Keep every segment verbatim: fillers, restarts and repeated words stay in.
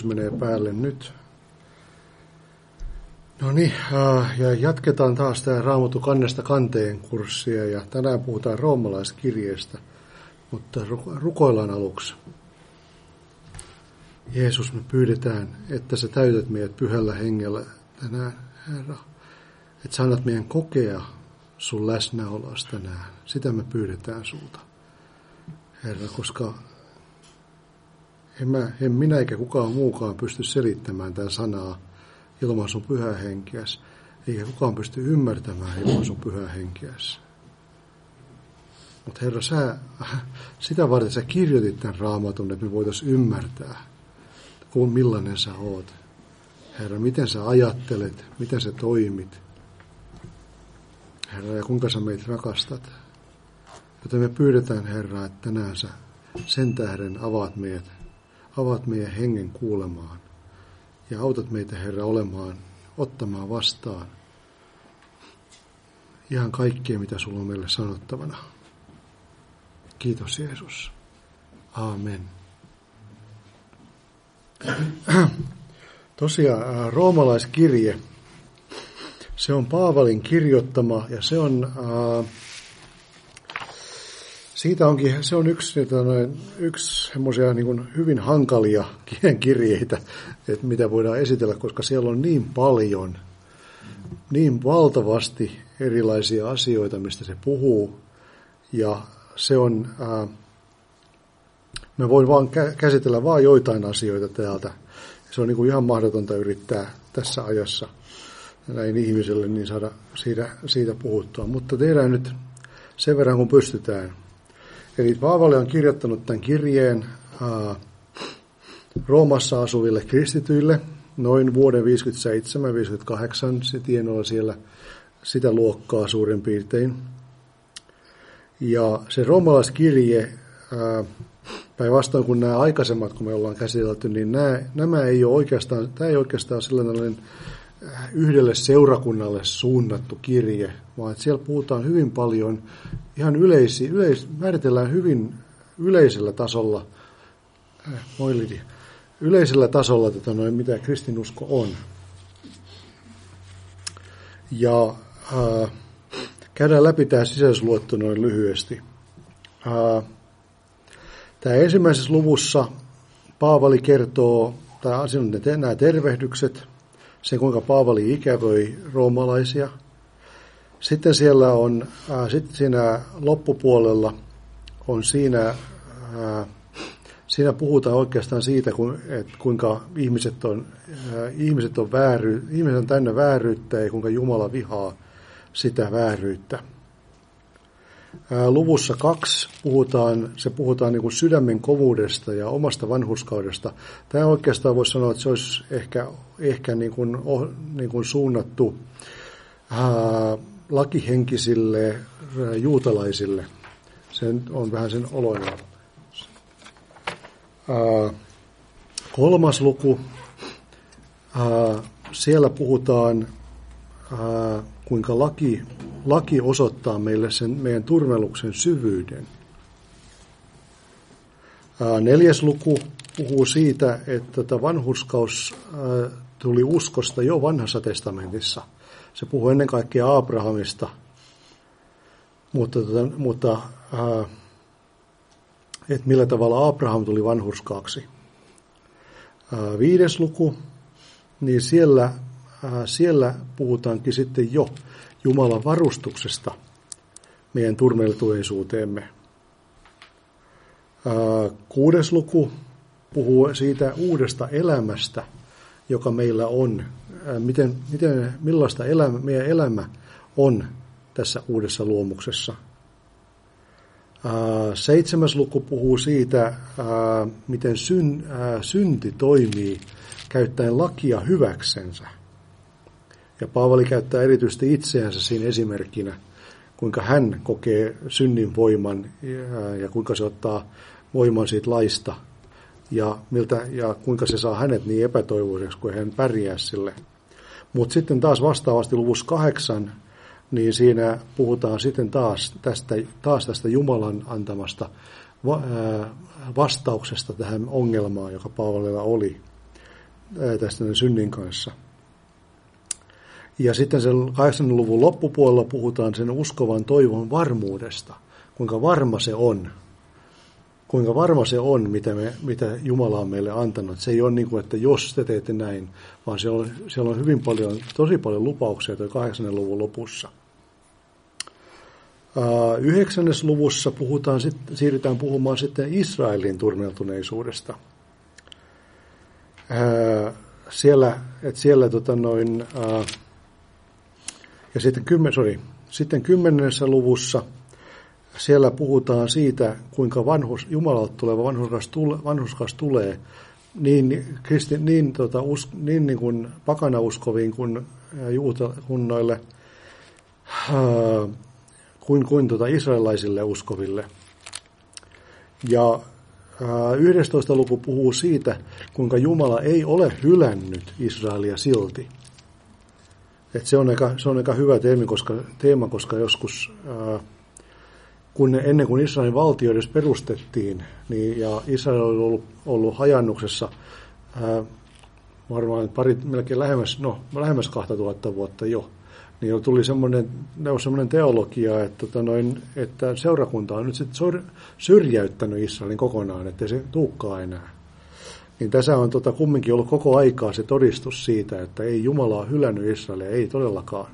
menee päälle nyt. No niin, ja jatketaan taas tämä Raamattu kannesta kanteen kurssia, ja tänään puhutaan roomalaiskirjeestä, mutta rukoillaan aluksi. Jeesus, me pyydetään, että sä täytät meidät pyhällä hengellä tänään, Herra. Että sä annat meidän kokea sun läsnäoloas tänään. Sitä me pyydetään sulta, Herra, koska en, mä, en minä eikä kukaan muukaan pysty selittämään tämän sanaa ilman sun pyhää henkeäs, eikä kukaan pysty ymmärtämään ilman sun pyhää henkeäs. Mutta Herra, sä, sitä varten sä kirjoitit tämän Raamatun, että me voitaisiin ymmärtää, kun millainen sä oot. Herra, miten sä ajattelet, miten sä toimit. Herra, ja kuinka sä meitä rakastat. Joten me pyydetään, Herra, että tänään sä sen tähden avaat meidät, avaat meidän hengen kuulemaan. Ja autat meitä, Herra, olemaan, ottamaan vastaan ihan kaikkea, mitä sulla on meille sanottavana. Kiitos, Jeesus. Aamen. Tosiaan roomalaiskirje, se on Paavalin kirjoittama ja se on, äh, siitä onkin, se on yksi, yksi semmoisia niin kuin hyvin hankalia kirjeitä, että mitä voidaan esitellä, koska siellä on niin paljon, niin valtavasti erilaisia asioita, mistä se puhuu, ja se on, äh, me voin vaan käsitellä vain joitain asioita täältä. Se on niin kuin ihan mahdotonta yrittää tässä ajassa näin ihmiselle niin saada siitä, siitä puhuttua. Mutta tehdään nyt sen verran, kun pystytään. Eli Paavali on kirjoittanut tämän kirjeen ää, Roomassa asuville kristityille noin vuoden viisikymmentäseitsemän viisikymmentäkahdeksan tienoilla siellä sitä luokkaa suurin piirtein. Ja se roomalaiskirje, ää, päinvastoin kuin nämä aikaisemmat, kun me ollaan käsitelty, niin nämä, nämä ei ole oikeastaan, tämä ei oikeastaan sellainen yhdelle seurakunnalle suunnattu kirje, vaan että siellä puhutaan hyvin paljon, ihan yleisi, yleis, määritellään hyvin yleisellä tasolla, äh, moi Lidia, yleisellä tasolla, tota noin, mitä kristinusko on. Ja äh, käydään läpi tämä sisällysluettu noin lyhyesti. Äh, Tämä ensimmäisessä luvussa Paavali kertoo, tai siinä on nämä tervehdykset, sen kuinka Paavali ikävöi roomalaisia. Sitten siellä on, ää, sitten siinä loppupuolella on siinä, ää, siinä puhutaan oikeastaan siitä, että kuinka ihmiset on, ää, ihmiset on, vääry, ihmiset on täynnä vääryyttä ja kuinka Jumala vihaa sitä vääryyttä. Luvussa kaksi puhutaan, se puhutaan niin kuin sydämen kovuudesta ja omasta vanhurskaudesta. Tämä oikeastaan voisi sanoa, että se olisi ehkä, ehkä niin kuin, niin kuin suunnattu ää, lakihenkisille ää, juutalaisille. Se on vähän sen oloinen. Ää, kolmas luku, ää, siellä puhutaan ää, kuinka laki, laki osoittaa meille sen meidän turmeluksen syvyyden. Ää, neljäs luku puhuu siitä, että tätä vanhurskaus ää, tuli uskosta jo vanhassa testamentissa. Se puhuu ennen kaikkea Abrahamista, mutta, mutta ää, että millä tavalla Abraham tuli vanhurskaaksi. Ää, viides luku, niin siellä Siellä puhutaankin sitten jo Jumalan varustuksesta meidän turmeltuneisuuteemme. Kuudes luku puhuu siitä uudesta elämästä, joka meillä on. Miten, miten, millaista elämä, meidän elämä on tässä uudessa luomuksessa. Seitsemäs luku puhuu siitä, miten syn, synti toimii käyttäen lakia hyväksensä. Ja Paavali käyttää erityisesti itseänsä siinä esimerkkinä, kuinka hän kokee synnin voiman ja, ja kuinka se ottaa voiman siitä laista ja, miltä, ja kuinka se saa hänet niin epätoivoiseksi, kun hän pärjää sille. Mutta sitten taas vastaavasti luvussa kahdeksan, niin siinä puhutaan sitten taas tästä, taas tästä Jumalan antamasta vastauksesta tähän ongelmaan, joka Paavalilla oli. tästä synnin kanssa. Ja sitten sen kahdeksannen luvun loppupuolella puhutaan sen uskovan toivon varmuudesta, kuinka varma se on. Kuinka varma se on, mitä, me, mitä Jumala on meille antanut. Se ei ole niin kuin, että jos te teette näin, vaan siellä on, siellä on hyvin paljon, tosi paljon lupauksia tuo kahdeksannen luvun lopussa. Yhdeksännessä luvussa puhutaan, siirrytään puhumaan sitten Israelin turmeltuneisuudesta. Siellä, että siellä tota noin, ja sitten, kymmen, sorry, sitten kymmenennessä luvussa siellä puhutaan siitä, kuinka vanhus, Jumalalta tuleva vanhurskas, tule, vanhurskas tulee niin, kristi, niin, tota, us, niin, niin kuin pakanauskoviin kuin juutakunnoille, kuin, kuin tota israelaisille uskoville. Ja yhdestoista luku puhuu siitä, kuinka Jumala ei ole hylännyt Israelia silti. Et se on aika, se on aika hyvä teema, koska, teema, koska joskus, ää, kun ennen kuin Israelin valtio edes perustettiin, niin, ja Israel oli ollut, ollut hajannuksessa ää, varmaan pari, melkein lähemmäs, no, lähemmäs kaksituhatta vuotta jo, niin tuli semmoinen, semmoinen teologia, että, tota noin, että seurakunta on nyt sitten syrjäyttänyt Israelin kokonaan, ettei se tulekaan enää. Niin tässä on tota kumminkin ollut koko aikaa se todistus siitä, että ei Jumala ole hylännyt Israelia, ei todellakaan.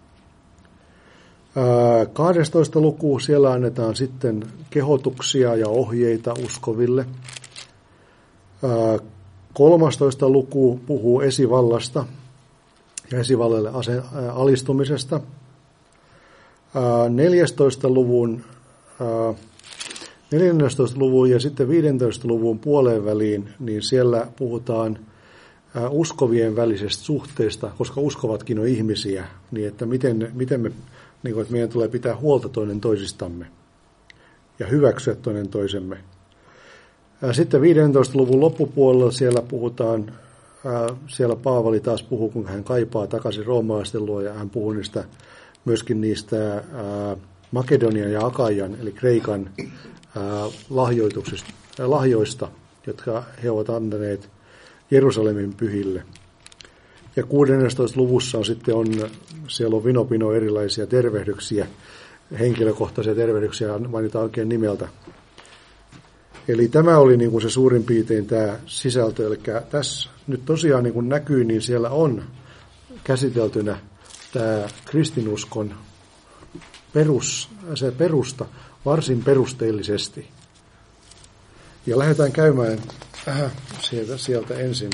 Ää, kahdestoista luku, siellä annetaan sitten kehotuksia ja ohjeita uskoville. Ää, kolmastoista luku puhuu esivallasta ja esivallalle ase, ää, alistumisesta. Ää, neljästoista luvun ää, neljästoista luvun ja sitten viidentoista luvun puoleen väliin, niin siellä puhutaan ää, uskovien välisestä suhteesta, koska uskovatkin on ihmisiä, niin että miten, miten me, niin kuin, että meidän tulee pitää huolta toinen toisistamme ja hyväksyä toinen toisemme. Ää, sitten viidentoista luvun loppupuolella siellä puhutaan, ää, siellä Paavali taas puhuu, kun hän kaipaa takaisin roomalaisten luo, ja hän puhuu niistä, myöskin niistä ää, Makedonian ja Akaian, eli Kreikan lahjoituksista, lahjoista, jotka he ovat antaneet Jerusalemin pyhille. Ja kuudennessatoista luvussa on sitten on, siellä on vinopino erilaisia tervehdyksiä, henkilökohtaisia tervehdyksiä, mainitaan oikein nimeltä. Eli tämä oli niin kuin se suurin piirtein tämä sisältö, eli tässä nyt tosiaan niin kuin näkyy, niin siellä on käsiteltynä tämä kristinuskon perus, se perusta, varsin perusteellisesti. Ja lähdetään käymään äh, sieltä, sieltä ensin.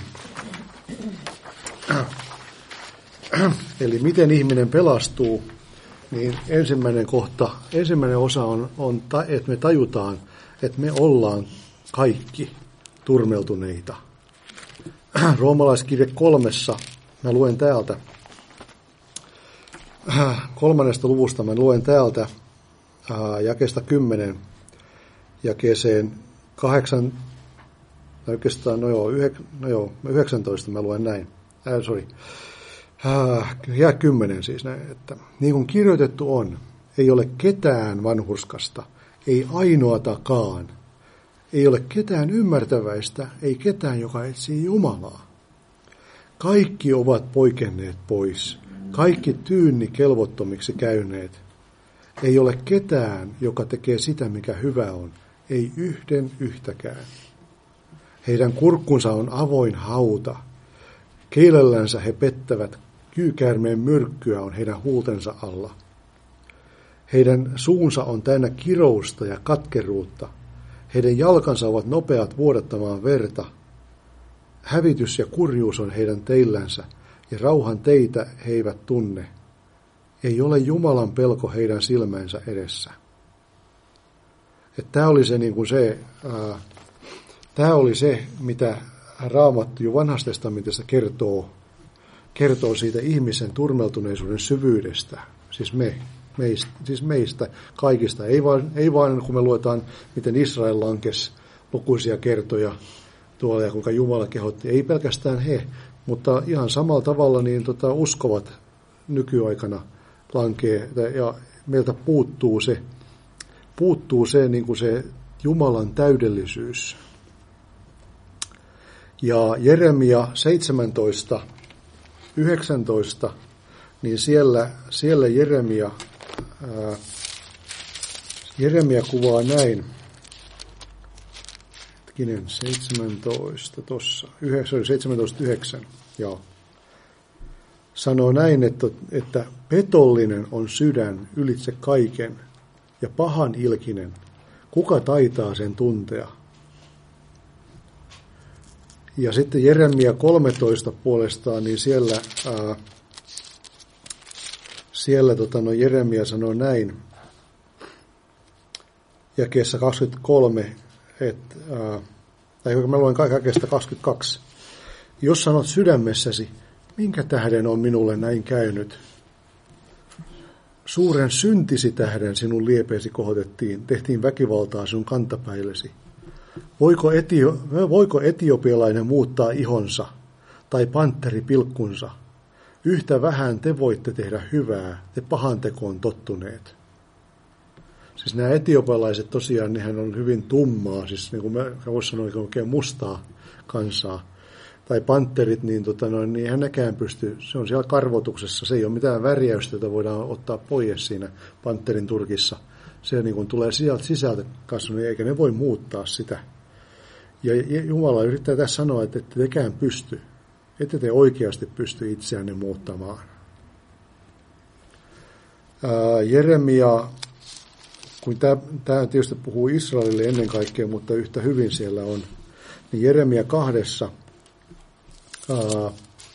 Äh, äh, eli miten ihminen pelastuu, niin ensimmäinen kohta, ensimmäinen osa on, on että me tajutaan, että me ollaan kaikki turmeltuneita. Äh, Roomalaiskirje kolmessa, mä luen täältä, äh, kolmannesta luvusta mä luen täältä, jakeesta kymmenen jakeeseen kahdeksan, no oikeastaan, no joo, yhek, no joo, yhdeksäntoista mä luen näin, äh, sorry, äh, ja kymmenen siis näin, että niin kuin kirjoitettu on, ei ole ketään vanhurskasta, ei ainoatakaan, ei ole ketään ymmärtäväistä, ei ketään, joka etsii Jumalaa. Kaikki ovat poikenneet pois, kaikki tyynni kelvottomiksi käyneet. Ei ole ketään, joka tekee sitä, mikä hyvä on, ei yhden yhtäkään. Heidän kurkkunsa on avoin hauta. Kielellänsä he pettävät, kyykäärmeen myrkkyä on heidän huultensa alla. Heidän suunsa on täynnä kirousta ja katkeruutta. Heidän jalkansa ovat nopeat vuodattamaan verta. Hävitys ja kurjuus on heidän teillänsä, ja rauhan teitä he eivät tunne. Ei ole Jumalan pelko heidän silmänsä edessä. Tämä oli se, niin kuin se, ää, tämä oli se, mitä Raamattu jo Vanhassa testamentissa kertoo, kertoo siitä ihmisen turmeltuneisuuden syvyydestä, siis me, meistä, siis meistä kaikista. Ei vaan, ei vaan, kun me luetaan, miten Israel lankesi lukuisia kertoja tuolla ja kuinka Jumala kehotti. Ei pelkästään he, mutta ihan samalla tavalla niin tota, uskovat nykyaikana lankee, ja meiltä puuttuu se, puuttuu se, niin kuin se Jumalan täydellisyys. Ja Jeremia seitsemäntoista, yhdeksäntoista, niin siellä, siellä Jeremia, ää, Jeremia kuvaa näin. Hetkinen, seitsemäntoista tuossa, seitsemäntoista yhdeksän, joo. Sanoo näin, että, että petollinen on sydän ylitse kaiken ja pahan ilkinen. Kuka taitaa sen tuntea? Ja sitten Jeremia kolmetoista puolestaan, niin siellä, ää, siellä tota, no, Jeremia sanoo näin, jakeessa kaksikymmentäkolme, että, ää, tai mä luen jakeesta kaksikymmentäkaksi. Jos sanot sydämessäsi, minkä tähden on minulle näin käynyt? Suuren syntisi tähden sinun liepeesi kohotettiin, tehtiin väkivaltaa sinun kantapäillesi. Voiko, etio, voiko etiopialainen muuttaa ihonsa tai pantteri pilkkunsa? Yhtä vähän te voitte tehdä hyvää, te pahantekoon tottuneet. Siis nämä etiopialaiset tosiaan, nehän on hyvin tummaa, siis niin kuin mä voisin sanoa oikein mustaa kansaa. Tai pantterit, niin, tota noin, niin eihän nekään pysty, se on siellä karvotuksessa, se ei ole mitään värjäystä, jota voidaan ottaa pois siinä pantterin turkissa. Se niin kuin tulee sieltä sisältä kasvanut, eikä ne voi muuttaa sitä. Ja Jumala yrittää tässä sanoa, että ette tekään pysty, ette te oikeasti pysty itseänne muuttamaan. Ää, Jeremia, kun tämä, tämä tietysti puhuu Israelille ennen kaikkea, mutta yhtä hyvin siellä on, niin Jeremia kahdessa, ää,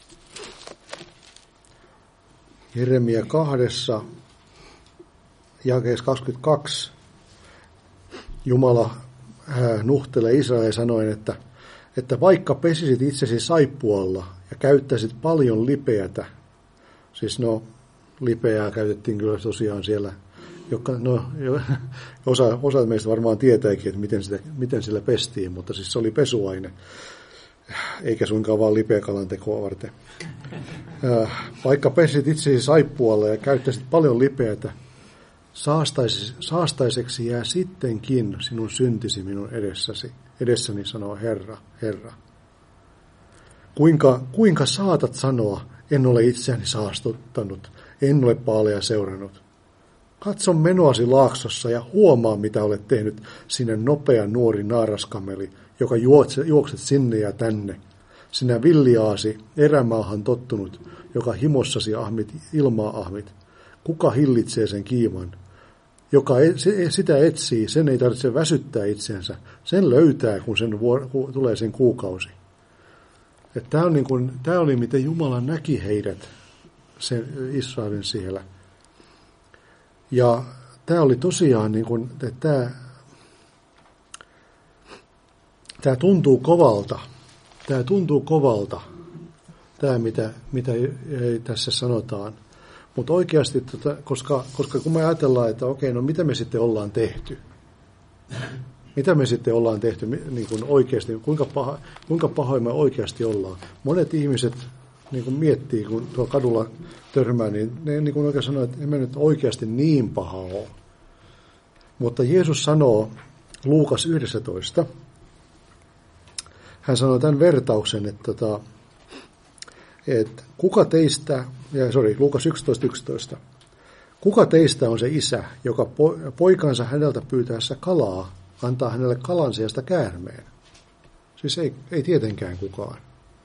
Jeremia kahdessa, jakeessa kaksikymmentäkaksi, Jumala ää, nuhtelee Israelille sanoen, että, että vaikka pesisit itsesi saippualla ja käyttäisit paljon lipeätä, siis no lipeää käytettiin kyllä tosiaan siellä, joka, no, osa, osa meistä varmaan tietääkin, että miten, sitä, miten sillä pestiin, mutta siis se oli pesuaine, eikä suinkaan vaan lipeäkalan tekoa varten. Ää, vaikka pesit itsesi saippualla ja käyttäisit paljon lipeätä, saastaiseksi jää sittenkin sinun syntisi minun edessäsi, edessäni, sanoo Herra, Herra. Kuinka, kuinka saatat sanoa, en ole itseäni saastuttanut, en ole Baalia seurannut. Katso menoasi laaksossa ja huomaa, mitä olet tehnyt, sinä nopea nuori naaraskameli, joka juokset, juokset sinne ja tänne. Sinä villiaasi, erämaahan tottunut, joka himossasi ahmit, ilmaa ahmit. Kuka hillitsee sen kiiman? Joka sitä etsii, sen ei tarvitse väsyttää itsensä. Sen löytää, kun, sen vuor- kun tulee sen kuukausi. Tämä on niin kuin, tämä oli, miten Jumala näki heidät, sen Israelin siellä. Ja tämä oli tosiaan, niin kuin, että tämä, tämä tuntuu kovalta. Tämä tuntuu kovalta, tämä mitä, mitä tässä sanotaan. Mutta oikeasti, tota, koska, koska kun me ajatellaan, että okei, no mitä me sitten ollaan tehty? Mitä me sitten ollaan tehty niin kuin oikeasti, kuinka, paha, kuinka pahoin me oikeasti ollaan? Monet ihmiset niin kuin miettii, kun tuolla kadulla törmää, niin ne niin kuin oikein sanoo, että emme nyt oikeasti niin paha ole. Mutta Jeesus sanoo Luukas yksitoista, hän sanoo tämän vertauksen, että, että, että kuka teistä, ja sorry, Luukas yksitoista yksitoista, kuka teistä on se isä, joka poikansa häneltä pyytäessä kalaa, antaa hänelle kalan sijasta käärmeen? Siis ei, ei tietenkään kukaan.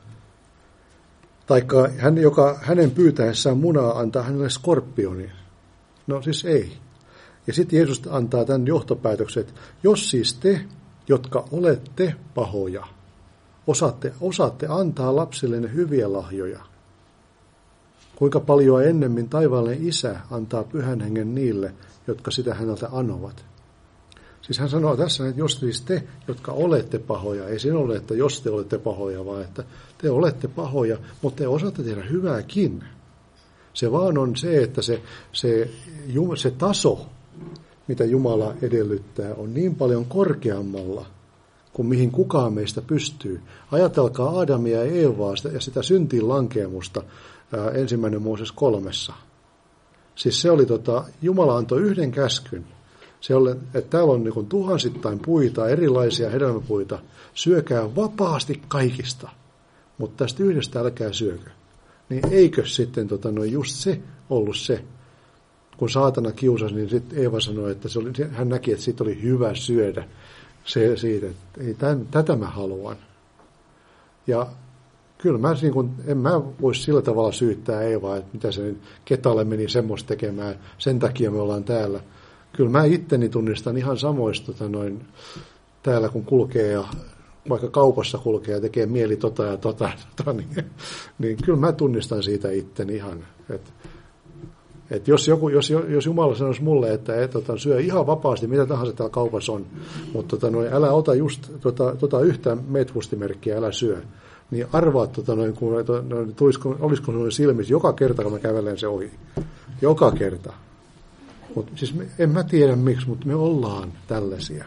Taikka hän, joka hänen pyytäessään munaa, antaa hänelle skorpionin. No siis ei. Ja sitten Jeesus antaa tämän johtopäätöksen, että jos siis te, jotka olette pahoja, osaatte, osaatte antaa lapsillenne hyviä lahjoja, kuinka paljon ennemmin taivaallinen Isä antaa pyhän hengen niille, jotka sitä häneltä anovat. Siis hän sanoo tässä, että jos siis te, jotka olette pahoja, ei siinä ole, että jos te olette pahoja, vaan että te olette pahoja, mutta te osaatte tehdä hyvääkin. Se vaan on se, että se, se, se taso, mitä Jumala edellyttää, on niin paljon korkeammalla kuin mihin kukaan meistä pystyy. Ajatelkaa Aadamia ja Eevaa ja sitä syntiin lankeamusta ää, ensimmäinen Mooses kolmessa. Siis se oli, tota, Jumala antoi yhden käskyn, Se on, että täällä on niin kuin tuhansittain puita, erilaisia hedelmäpuita. Syökää vapaasti kaikista, mutta tästä yhdestä älkää syökö. Niin eikö sitten tota, no just se ollut se, kun saatana kiusasi, niin sitten Eeva sanoi, että se oli, hän näki, että siitä oli hyvä syödä se, siitä, että ei, tämän, tätä mä haluan. Ja kyllä mä, niin kun, en mä voisi sillä tavalla syyttää Eevaa, että mitä se Ketalle meni semmoista tekemään, sen takia me ollaan täällä. Kyllä mä itteni tunnistan ihan samoista tota noin, täällä, kun kulkee ja vaikka kaupassa kulkee ja tekee mieli tota ja tota, tota niin, niin kyllä mä tunnistan siitä itteni ihan. Että et jos, joku, jos, jos Jumala sanoisi mulle, että et, tota, syö ihan vapaasti, mitä tahansa täällä kaupassa on, mutta tota, noin, älä ota just tota, tota yhtä metvustimerkkiä, älä syö, niin arvaat, tota, noin, kun, noin, tulisiko, olisiko noin silmissä joka kerta, kun mä kävelen se ohi. Joka kerta. Mut, siis me, en mä tiedä miksi, mutta me ollaan tällaisia.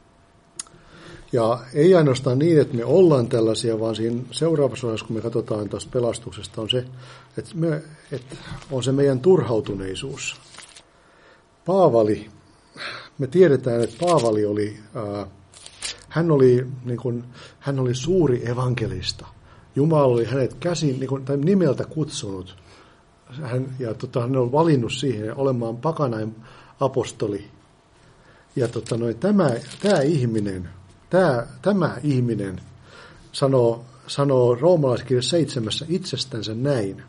Ja ei ainoastaan niin, että me ollaan tällaisia, vaan siinä seuraavassa osassa, kun me katsotaan tuosta pelastuksesta, on se, että, me, että on se meidän turhautuneisuus. Paavali, me tiedetään, että Paavali oli, ää, hän, oli, niin kuin, hän oli suuri evankelista. Jumala oli hänet käsin, niin kuin, tai nimeltä kutsunut. Hän, ja tota, hän on valinnut siihen olemaan pakanain apostoli. Ja tota, noin, tämä, tämä ihminen, Tämä, tämä ihminen sanoo, sanoo roomalaiskirja seitsemässä itsestänsä näin.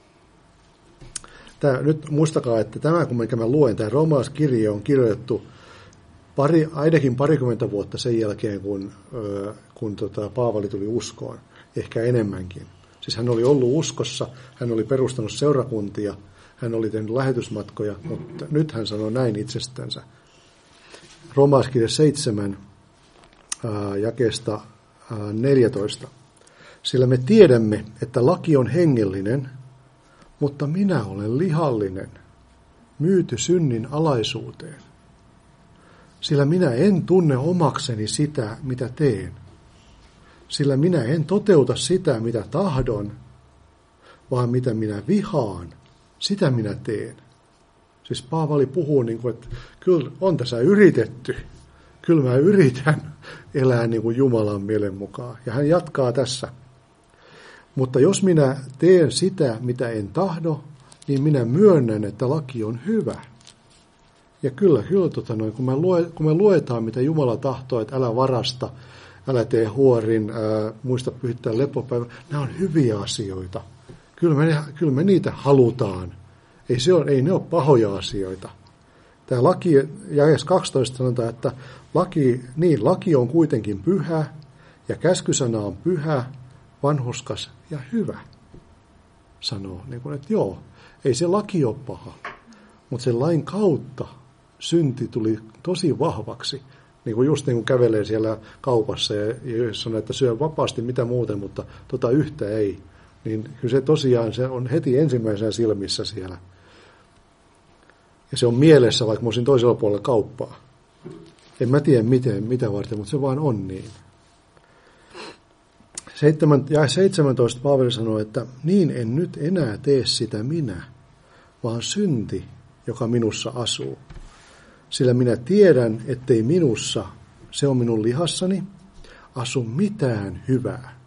Tämä, nyt muistakaa, että tämä, kun mä luen, tämä roomalaiskirja on kirjoitettu pari, ainakin parikymmentä vuotta sen jälkeen, kun, kun tota, Paavali tuli uskoon, ehkä enemmänkin. Siis hän oli ollut uskossa, hän oli perustanut seurakuntia, hän oli tehnyt lähetysmatkoja, mutta nyt hän sanoo näin itsestänsä. Roomalaiskirja seitsemän. Jakeesta neljätoista. Sillä me tiedämme, että laki on hengellinen, mutta minä olen lihallinen, myyty synnin alaisuuteen. Sillä minä en tunne omakseni sitä, mitä teen. Sillä minä en toteuta sitä, mitä tahdon, vaan mitä minä vihaan, sitä minä teen. Siis Paavali puhuu, niin kuin, että kyllä on tässä yritetty. Kyllä mä yritän elää niin kuin Jumalan mielen mukaan. Ja hän jatkaa tässä. Mutta jos minä teen sitä, mitä en tahdo, niin minä myönnän, että laki on hyvä. Ja kyllä, kyllä tota noin, kun, me lue, kun me luetaan, mitä Jumala tahtoo, että älä varasta, älä tee huorin, ää, muista pyhittää lepopäivä, nämä on hyviä asioita. Kyllä me, kyllä me niitä halutaan. Ei, se on, ei ne ole pahoja asioita. Tämä laki, jakeessa kaksitoista sanotaan, että laki, niin, laki on kuitenkin pyhä, ja käskysana on pyhä, vanhurskas ja hyvä. Sanoo, niin kuin, että joo, ei se laki ole paha, mutta sen lain kautta synti tuli tosi vahvaksi. Niin kuin just niin kuin kävelee siellä kaupassa ja, ja sanoo, että syö vapaasti mitä muuten, mutta tota yhtä ei. Niin kyllä se tosiaan se on heti ensimmäisenä silmissä siellä. Ja se on mielessä, vaikka mä olisin toisella puolella kauppaa. En mä tiedä miten, mitä varten, mutta se vaan on niin. Ja seitsemäntoista Paavali sanoi, että niin en nyt enää tee sitä minä, vaan synti, joka minussa asuu. Sillä minä tiedän, ettei minussa, se on minun lihassani, asu mitään hyvää.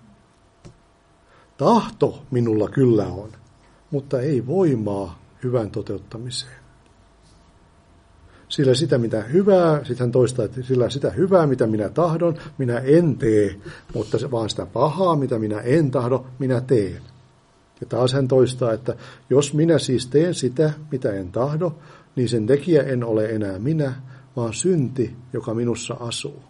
Tahto minulla kyllä on, mutta ei voimaa hyvän toteuttamiseen. Sillä sitä mitä hyvää, sitten hän toistaa, että sillä sitä hyvää, mitä minä tahdon, minä en tee, mutta vaan sitä pahaa, mitä minä en tahdo, minä teen. Ja taas hän toistaa, että jos minä siis teen sitä, mitä en tahdo, niin sen tekijä en ole enää minä, vaan synti, joka minussa asuu.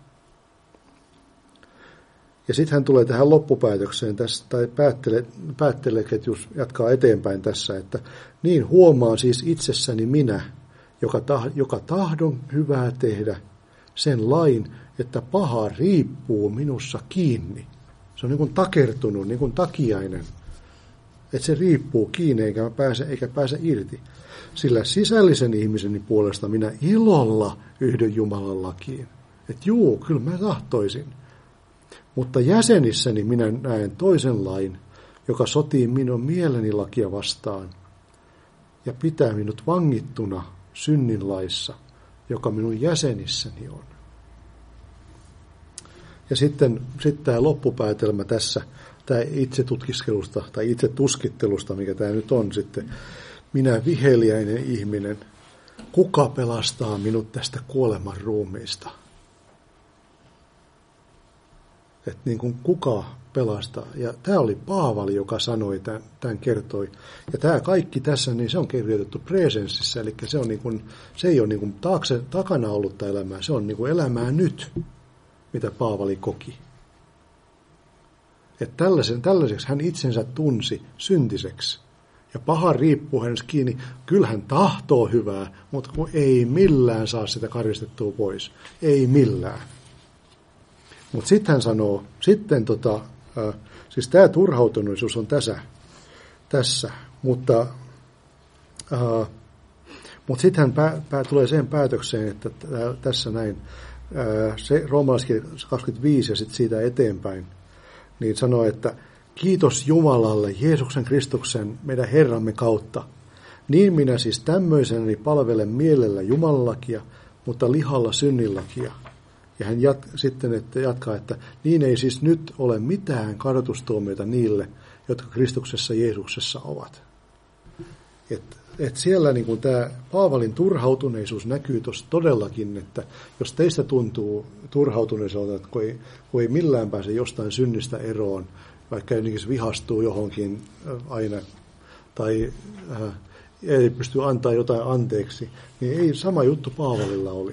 Ja sitten hän tulee tähän loppupäätökseen, tässä, tai päättelee, päättelee ketjus jatkaa eteenpäin tässä, että niin huomaan siis itsessäni minä, Joka, tah, joka tahdon hyvää tehdä, sen lain, että paha riippuu minussa kiinni. Se on niin kuin takertunut, niin kuin takiainen. Että se riippuu kiinni eikä pääse, eikä pääse irti. Sillä sisällisen ihmiseni puolesta minä ilolla yhdyn Jumalan lakiin. Että juu, kyllä mä tahtoisin. Mutta jäsenissäni minä näen toisen lain, joka sotii minun mieleni lakia vastaan ja pitää minut vangittuna synnin laissa, joka minun jäsenissäni on. Ja sitten, sitten tämä loppupäätelmä tässä, tämä itsetutkiskelusta tai itsetuskittelusta, mikä tämä nyt on sitten. Minä viheliäinen ihminen, kuka pelastaa minut tästä kuoleman ruumiista? Että niin kuin kuka pelastaa. Ja tämä oli Paavali, joka sanoi, tämän, tämän kertoi. Ja tämä kaikki tässä, niin se on kirjoitettu presenssissä, eli se, on niin kuin, se ei ole niin kuin taakse, takana ollutta elämää, se on niin kuin elämää nyt, mitä Paavali koki. Että tällaisen, tällaiseksi hän itsensä tunsi syntiseksi. Ja paha riippuu hänestä kiinni. Kyllä hän tahtoo hyvää, mutta kun ei millään saa sitä karistettua pois. Ei millään. Mutta sitten hän sanoo, sitten tota, äh, siis tämä turhautuneisuus on tässä, tässä mutta, äh, mutta sitten hän pää, pää, tulee siihen päätökseen, että tää, tässä näin, äh, se roomalaiskirja kaksikymmentäviisi ja sitten siitä eteenpäin, niin sanoo, että kiitos Jumalalle, Jeesuksen Kristuksen, meidän Herramme kautta. Niin minä siis tämmöisenäni palvelen mielellä Jumalallakia, mutta lihalla synnillakia. Ja hän jat, sitten että jatkaa, että niin ei siis nyt ole mitään kadotustuomioita niille, jotka Kristuksessa Jeesuksessa ovat. Että et siellä niin kuin tämä Paavalin turhautuneisuus näkyy tuossa todellakin, että jos teistä tuntuu turhautuneiselta, että kun ei, kun ei millään pääse jostain synnistä eroon, vaikka jotenkin vihastuu johonkin aina, tai äh, ei pysty antaa jotain anteeksi, niin ei sama juttu Paavalilla oli.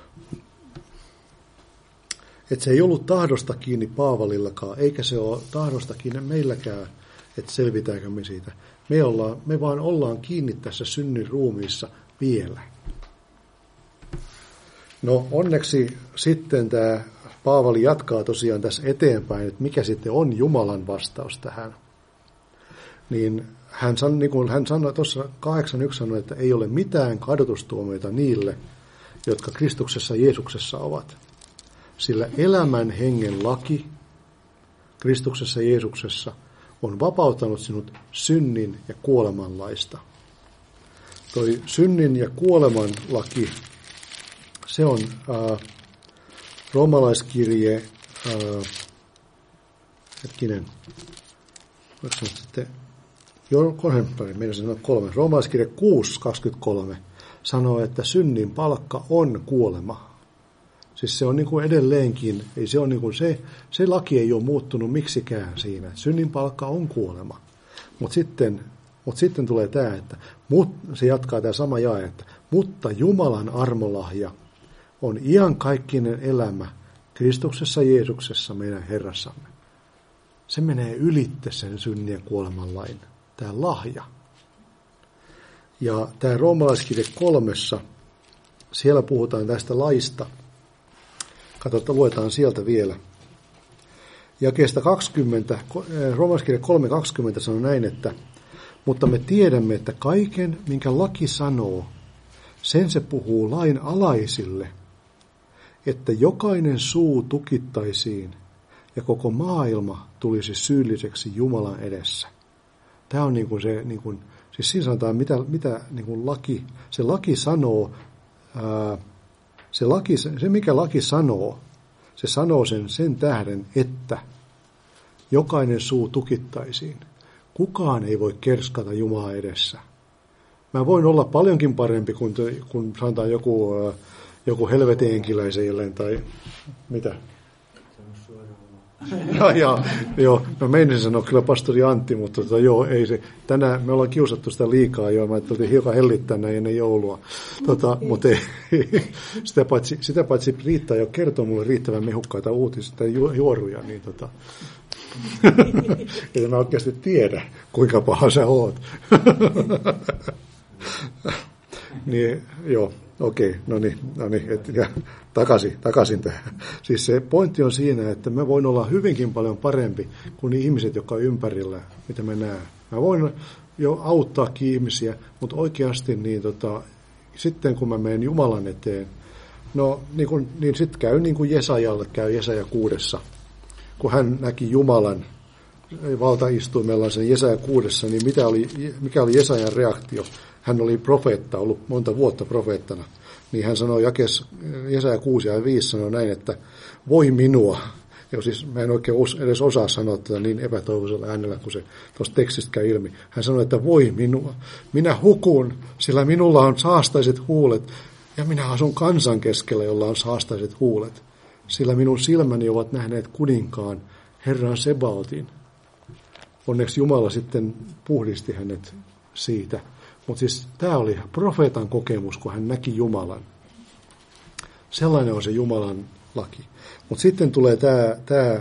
Että se ei ollut tahdosta kiinni Paavalillakaan, eikä se ole tahdosta kiinni meilläkään, että selvitäänkö me siitä. Me, ollaan, me vaan ollaan kiinni tässä synnin ruumiissa vielä. No onneksi sitten tämä Paavali jatkaa tosiaan tässä eteenpäin, että mikä sitten on Jumalan vastaus tähän. Niin hän sanoi, niin kuin hän sanoi tuossa kahdeksan yksi sanoi, että ei ole mitään kadotustuomioita niille, jotka Kristuksessa Jeesuksessa ovat. Sillä elämän hengen laki Kristuksessa Jeesuksessa on vapauttanut sinut synnin ja kuoleman laista. Toi synnin ja kuoleman laki, se on äh, roomalaiskirje, äh, hetkinen, oliko se sitten, joo, kohempari, meidän sanoa kolme, roomalaiskirje kuusi kaksikymmentäkolme sanoo, että synnin palkka on kuolema. Siis se on niin kuin edelleenkin, ei se, on niin kuin se, se laki ei ole muuttunut miksikään siinä. Synnin palkka on kuolema. Mutta sitten, mut sitten tulee tämä, että mut, se jatkaa tämä sama jae, että mutta Jumalan armolahja on iankaikkinen elämä Kristuksessa Jeesuksessa meidän Herrassamme. Se menee ylitte sen synnin ja kuoleman lain, tämä lahja. Ja tämä roomalaiskirje kolmessa, siellä puhutaan tästä laista. Katsotaan, luetaan sieltä vielä. Jakeesta kaksikymmentä, roomalaiskirja kolme kaksikymmentä sanoo näin, että mutta me tiedämme, että kaiken, minkä laki sanoo, sen se puhuu lain alaisille, että jokainen suu tukittaisiin ja koko maailma tulisi syylliseksi Jumalan edessä. Tämä on niin kuin se, niin kuin, siis siinä sanotaan, mitä, mitä niin kuin laki, se laki sanoo, ää, Se, laki, se, mikä laki sanoo, se sanoo sen sen tähden, että jokainen suu tukittaisiin. Kukaan ei voi kerskata Jumalan edessä. Mä voin olla paljonkin parempi kuin, kuin sanotaan joku, joku helvetinenkiläiseen tai mitä. Ja, ja, joo, mä meinasin sanoa kyllä pastori Antti, mutta tota, joo, ei se. Tänään me ollaan kiusattu sitä liikaa jo, mä tultiin hiukan hellittää näin ennen joulua. Tota, mutta ei, sitä, paitsi, sitä paitsi riittää jo kertoa mulle riittävän mehukkaita uutisia tai juoruja, niin tota, että mä oikeasti tiedä, kuinka paha sä oot. Niin, joo, okei, no niin, no niin, et, ja takaisin, takaisin tähän. Siis se pointti on siinä, että mä voin olla hyvinkin paljon parempi kuin ne ihmiset, jotka on ympärillä, mitä mä näen. Mä voin jo auttaakin ihmisiä, mutta oikeasti niin tota, sitten kun mä menen Jumalan eteen, no niin, kun, niin sitten käy niin kuin Jesajalle käy Jesaja kuudessa, kun hän näki Jumalan valtaistuimellaan sen Jesaja kuudessa, niin mitä oli, mikä oli Jesajan reaktio? Hän oli profeetta, ollut monta vuotta profeettana. niin hän sanoo jakes, Jesaja kuusi ja viisi sanoo näin, että voi minua. Ja siis mä en oikein edes osaa sanoa tätä niin epätoivoisella äänellä, kun se tuosta tekstistä käy ilmi. Hän sanoi, että voi minua, minä hukun, sillä minulla on saastaiset huulet, ja minä asun kansan keskellä, jolla on saastaiset huulet. Sillä minun silmäni ovat nähneet kuninkaan, Herran Sebaotin. Onneksi Jumala sitten puhdisti hänet siitä. Mutta siis tämä oli profeetan kokemus, kun hän näki Jumalan. Sellainen on se Jumalan laki. Mutta sitten tulee tämä, tämä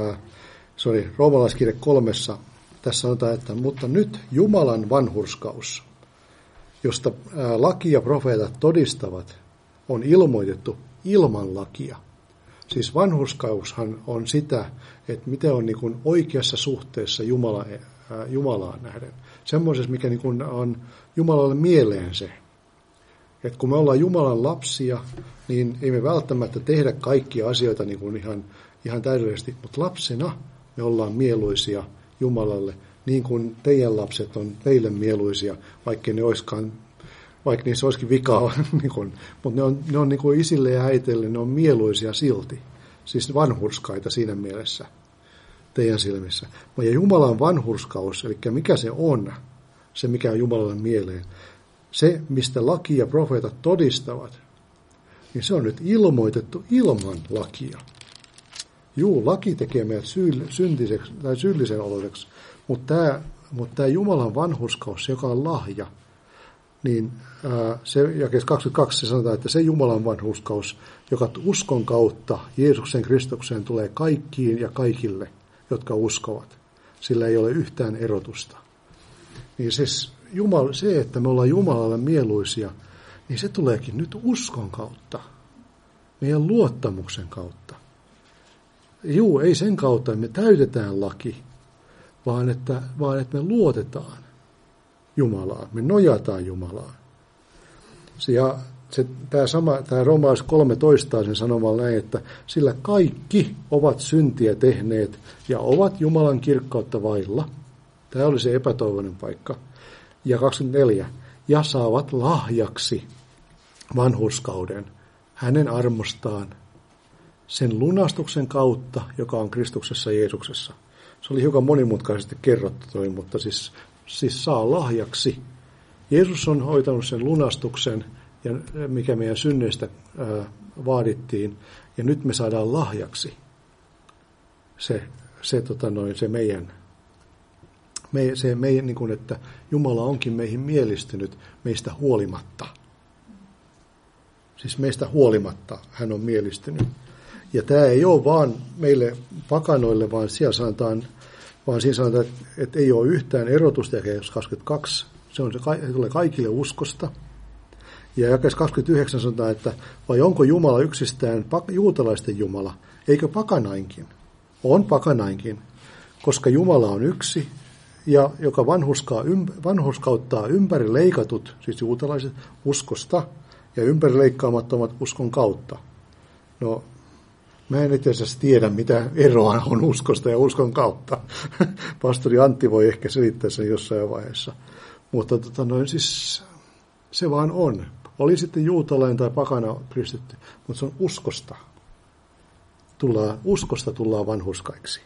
sorry, roomalaiskirje kolmessa, tässä sanotaan, että mutta nyt Jumalan vanhurskaus, josta ää, laki ja profeetat todistavat, on ilmoitettu ilman lakia. Siis vanhurskaushan on sitä, että miten on niin kuin oikeassa suhteessa Jumala, ää, Jumalaan nähden. Semmoisessa, mikä niin kuin on Jumalalle mieleen se. Että kun me ollaan Jumalan lapsia, niin ei me välttämättä tehdä kaikkia asioita niin kuin ihan, ihan täydellisesti, mutta lapsena me ollaan mieluisia Jumalalle, niin kuin teidän lapset on teille mieluisia, vaikka ne olisikaan, vaikka niissä olisikin vikaa, niin kuin, mutta ne on, ne on niin kuin isille ja äiteille, ne on mieluisia silti, siis vanhurskaita siinä mielessä teidän silmissä. Ja Jumalan vanhurskaus, eli mikä se on, se mikä on Jumalalle mieleen, se, mistä laki ja profeetat todistavat, niin se on nyt ilmoitettu ilman lakia. Juu, laki tekee meidät syntiseksi tai syyllisen oloiseksi, mutta tämä, mutta tämä Jumalan vanhurskaus, joka on lahja, niin ää, se jakeessa kaksikymmentäkaksi se sanotaan, että se Jumalan vanhurskaus, joka uskon kautta Jeesuksen Kristukseen tulee kaikkiin ja kaikille, jotka uskovat. Sillä ei ole yhtään erotusta. Niin siis Jumala, se, että me ollaan Jumalalle mieluisia, niin se tuleekin nyt uskon kautta, meidän luottamuksen kautta. Juu, ei sen kautta, että me täytetään laki, vaan että, vaan että me luotetaan Jumalaan, me nojataan Jumalaan. Ja se, tämä, sama, tämä Roomalais kolmetoista sen sanomalla näin, että sillä kaikki ovat syntiä tehneet ja ovat Jumalan kirkkautta vailla. Tämä oli se epätoivoinen paikka. Ja kaksikymmentäneljä. Ja saavat lahjaksi vanhurskauden hänen armostaan sen lunastuksen kautta, joka on Kristuksessa Jeesuksessa. Se oli hiukan monimutkaisesti kerrottu toi, mutta siis, siis saa lahjaksi. Jeesus on hoitanut sen lunastuksen, ja mikä meidän synneistä ää, vaadittiin, ja nyt me saadaan lahjaksi se, se, tota noin, se meidän Me, se meidän, niin kuin, että Jumala onkin meihin mielistynyt meistä huolimatta. Siis meistä huolimatta hän on mielistynyt. Ja tämä ei ole vaan meille pakanoille, vaan siellä sanotaan, vaan siinä sanotaan, että, että ei ole yhtään erotusta, jakeessa kaksikymmentäkaksi, se, on se, se tulee kaikille uskosta. Ja jakeessa kaksikymmentäyhdeksän sanotaan, että vai onko Jumala yksistään juutalaisten Jumala, eikö pakanainkin? On pakanainkin, koska Jumala on yksi, ja joka vanhurskauttaa ympäri leikatut, siis juutalaiset, uskosta ja ympäri leikkaamattomat uskon kautta. No, mä en itse asiassa tiedä, mitä eroa on uskosta ja uskon kautta. Pastori Antti voi ehkä selittää sen jossain vaiheessa. Mutta tota, noin, siis, se vaan on. Oli sitten juutalainen tai pakana kristitty, mutta se on uskosta. Tullaan, uskosta tullaan vanhurskaiksi.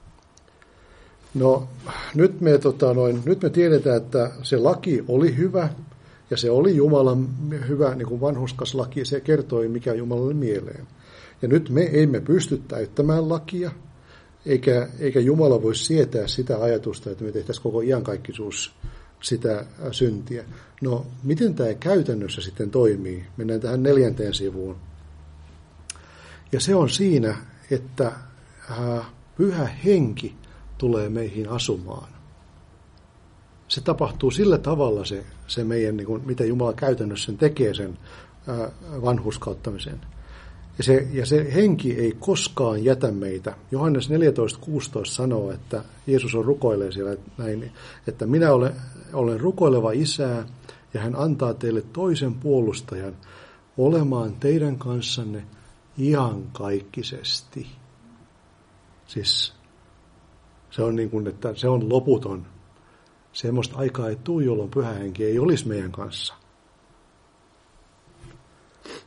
No, nyt me, tota, noin, nyt me tiedetään, että se laki oli hyvä, ja se oli Jumalan hyvä, niin kuin vanhurskas laki, se kertoi, mikä Jumalalle mieleen. Ja nyt me emme pysty täyttämään lakia, eikä, eikä Jumala voi sietää sitä ajatusta, että me tehtäisiin koko iankaikkisuus sitä syntiä. No, miten tämä käytännössä sitten toimii? Mennään tähän neljänteen sivuun. Ja se on siinä, että äh, pyhä henki tulee meihin asumaan. Se tapahtuu sillä tavalla se, se meidän, niin kuin, mitä Jumala käytännössä tekee sen ää, vanhurskauttamisen. Ja se, ja se henki ei koskaan jätä meitä. Johannes neljätoista kuusitoista sanoo, että Jeesus on rukoilee siellä näin, että minä olen, olen rukoileva Isää, ja hän antaa teille toisen puolustajan olemaan teidän kanssanne iankaikkisesti. Siis se on niin kuin, että se on loputon. Semmoista aikaa ei tule, jolloin pyhä henki ei olisi meidän kanssa.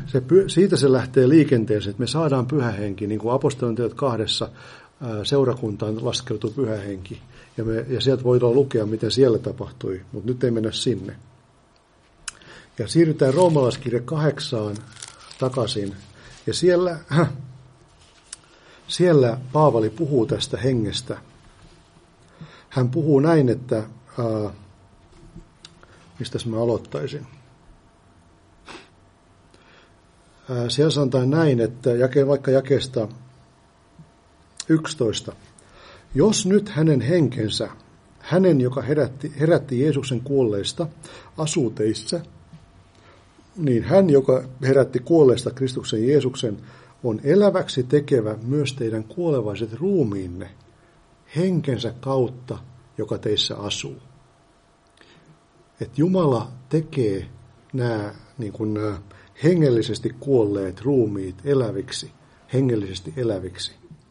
se, siitä se lähtee liikenteeseen, että me saadaan pyhä henki, niin kuin apostolien teot kahdessa ää, seurakuntaan laskeutui pyhä henki. Ja, me, ja sieltä voidaan lukea, miten siellä tapahtui, mutta nyt ei mennä sinne. Ja siirrytään roomalaiskirja kahdeksaan takaisin. Ja siellä, äh, siellä Paavali puhuu tästä hengestä. Hän puhuu näin, että, äh, mistäs mä aloittaisin. Äh, siellä sanotaan näin, että jake, vaikka jakeesta yksitoista. Jos nyt hänen henkensä, hänen, joka herätti, herätti Jeesuksen kuolleista, asuu teissä, niin hän, joka herätti kuolleista Kristuksen Jeesuksen, on eläväksi tekevä myös teidän kuolevaiset ruumiinne, henkensä kautta, joka teissä asuu. Että Jumala tekee nämä, niin kuin nämä hengellisesti kuolleet ruumiit eläviksi, hengellisesti eläviksi.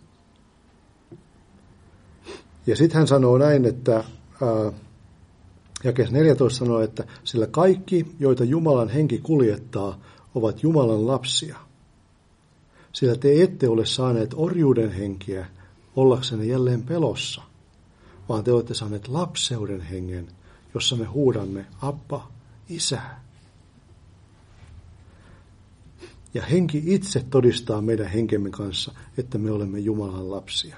Ja sitten hän sanoo näin, että ää, jakeessa neljätoista sanoo, että sillä kaikki, joita Jumalan henki kuljettaa, ovat Jumalan lapsia. Sillä te ette ole saaneet orjuuden henkiä ollaksenne jälleen pelossa, vaan te olette saaneet lapseuden hengen, jossa me huudamme, Abba, Isä. Ja henki itse todistaa meidän henkemme kanssa, että me olemme Jumalan lapsia.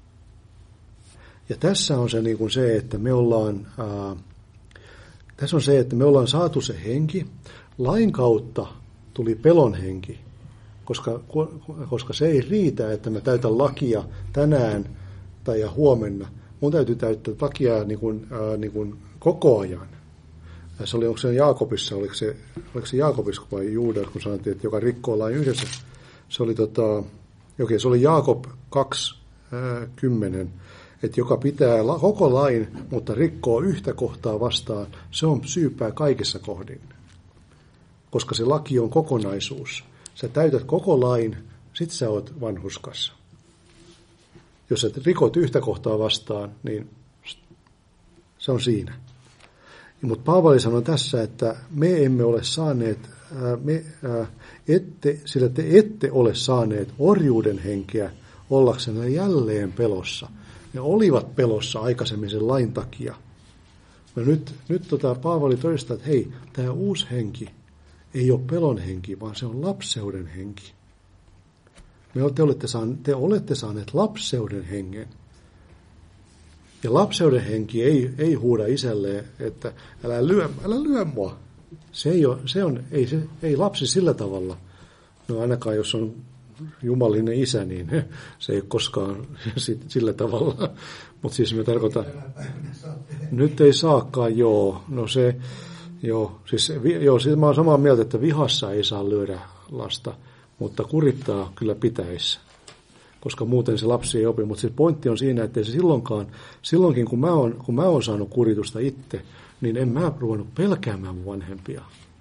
Ja tässä on se, niin kuin se että me ollaan, ää, tässä on se, että me ollaan saatu se henki. Lain kautta tuli pelon henki, koska, koska se ei riitä, että mä täytän lakia tänään tai ja huomenna. Mun täytyy täyttää lakia niin kuin, ää, niin kuin koko ajan. Se oli, onko se Jaakobissa, oliko se, oliko se Jaakobissa vai Juudas, kun sanottiin, että joka rikkoo lain yhdessä. Se oli, tota, okay, se oli Jaakob kaksi kymmenen. Että joka pitää koko lain, mutta rikkoo yhtä kohtaa vastaan, se on syypää kaikissa kohdin. Koska se laki on kokonaisuus. Sä täytät koko lain, sit sä oot vanhurskas. Jos sä rikot yhtä kohtaa vastaan, niin se on siinä. Mutta Paavali sanoi tässä, että me emme ole saaneet, ää, me, ää, ette, sillä te ette ole saaneet orjuuden henkeä ollaksenne jälleen pelossa. Ne olivat pelossa aikaisemmin sen lain takia. No nyt nyt tota Paavali todistaa, että hei, tämä uusi henki ei ole pelon henki, vaan se on lapseuden henki. Me te, olette saaneet, te olette saaneet lapseuden hengen. Ja lapseuden henki ei, ei huuda isälleen, että älä lyö, älä lyö mua. Se ei, ole, se on, ei, se, ei lapsi sillä tavalla. No ainakaan jos on jumalinen isä, niin se ei ole koskaan sillä tavalla. Mutta siis me tarkoitan, nyt ei saakaan, joo. No se, joo, siis, joo, siis mä oon samaa mieltä, että vihassa ei saa lyödä lasta, mutta kurittaa kyllä pitäisi, koska muuten se lapsi ei opi. Mutta se pointti on siinä, että se silloinkaan, silloinkin kun mä oon, kun mä oon saanut kuritusta itse, niin en mä ruvennut pelkäämään mun vanhempia.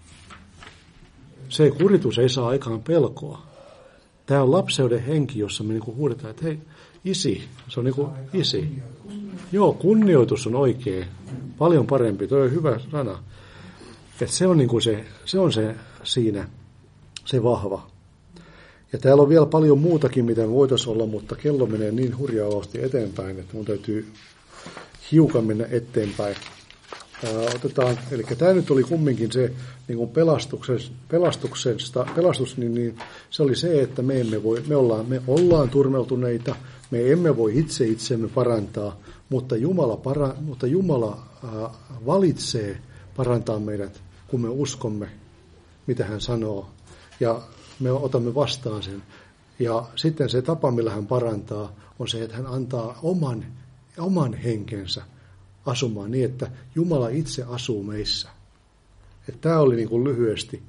Se kuritus ei saa aikaan pelkoa. Tämä on lapseuden henki, jossa me niinku huudetaan, että hei, isi, se on niinku isi. Joo, kunnioitus on oikein, paljon parempi, toi on hyvä sana. Että se on niinku se, se on se siinä, se vahva. Ja täällä on vielä paljon muutakin, mitä voitaisiin olla, mutta kello menee niin hurjaa vauhtia eteenpäin, että mun täytyy hiukan mennä eteenpäin. Ää, otetaan, eli tämä nyt oli kumminkin se niin kuin pelastuksesta, pelastuksesta, pelastus, niin, niin se oli se, että me, emme voi, me, ollaan, me ollaan turmeltuneita, me emme voi itse itsemme parantaa, mutta Jumala, para, mutta Jumala ää, valitsee parantaa meidät, kun me uskomme, mitä hän sanoo, ja me otamme vastaan sen. Ja sitten se tapa, millä hän parantaa, on se, että hän antaa oman, oman henkensä asumaan niin, että Jumala itse asuu meissä. Että tämä oli niin kuin lyhyesti,